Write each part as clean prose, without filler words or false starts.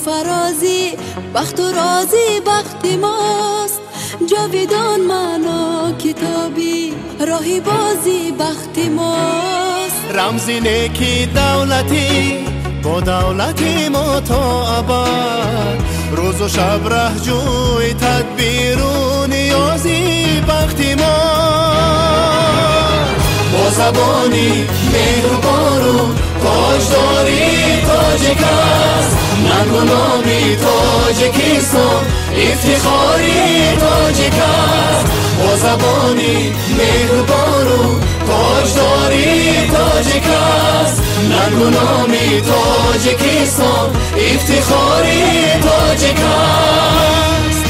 فرازی بخت و رازی بخت ماست. جاویدان معنا کتابی راهی بازی بخت ماست. رمزی نیکی دولتی با دولتی ما تا ابد، روز و شب ره جوی تدبیر و نیازی بخت ماست. با زبانی مهربان و تاجداری تاجیک است، ننگ و نامی تاجیکستان افتخاری تاجیک است. با زبانی مهربان و تاجداری تاجیک است، ننگ و نامی تاجیکستان افتخاری تاجیک است.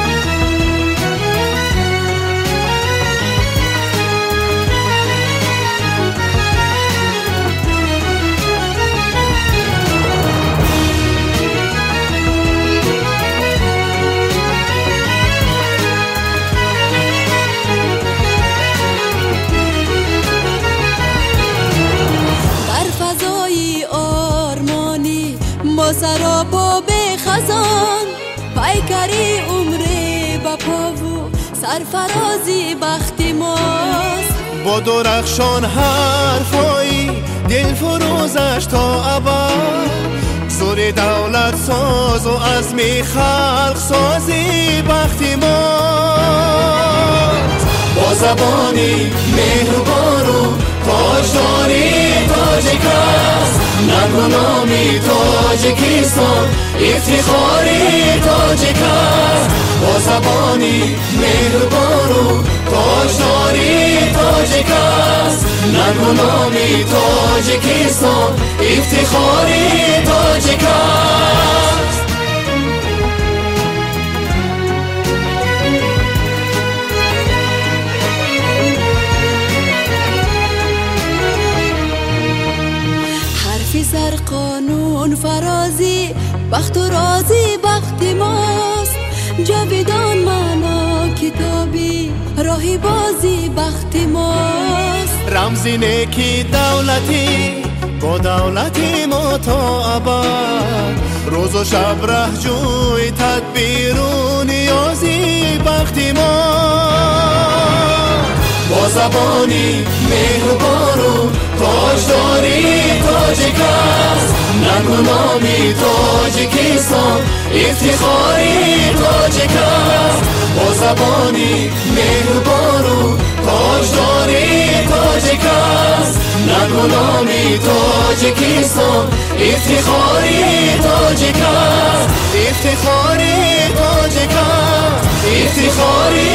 سراپا به خزان پیکری عمره با پاو سرفرازی بخت ماست. با درخشان حرفایی دل فروزش تا ابد، زور دولت ساز و عزم خلق سازی بخت ماست. با زبانی مهربان و تاجداری تاجیک است، ننگ و نامی تاجیکستان افتخاری تاجیک است. با زبانی مهربان و تاجداری تاجیک است، ننگ و نامی تاجیکستان افتخاری تاجیک است. سر قانون فرازی بخت و رازی بخت ماست. جاویدان معنا کتابی راهی بازی بخت ماست. رمزی نیکی دولتی با دولتی ما تا ابد، روز و شب ره جوی تدبیر و نیازی بخت ماست. با زبانی مهربان و تاجداری تاجیک است، ننگ و نامی تاجیکستان افتخاری تاجیک است. با زبانی مهربان و تاجداری تاجیک است، ننگ و نامی تاجیکستان افتخاری تاجیک است. افتخاری تاجیک است، افتخاری